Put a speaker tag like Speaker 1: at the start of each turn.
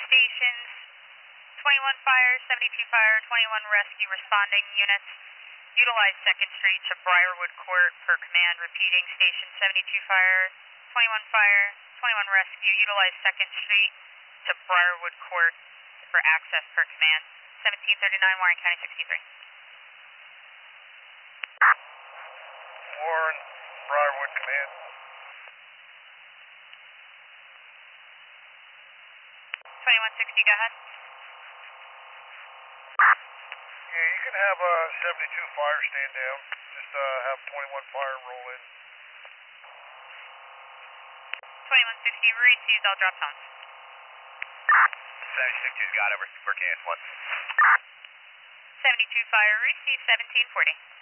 Speaker 1: stations, 21 fire, 72 fire, 21 rescue responding units. Utilize 2nd Street to Briarwood Court per command, repeating station 72 fire, 21 fire, 21 rescue. Utilize 2nd Street to Briarwood Court for access per command. 1739 Warren County 63.
Speaker 2: Warren, Briarwood command.
Speaker 1: 2160, go ahead.
Speaker 2: Yeah, you can have 72 fire stand down. Just have 21 fire roll in.
Speaker 1: 2160 received, I'll drop phones.
Speaker 3: 72's got over for KS1.
Speaker 1: 72 fire, receive 1740.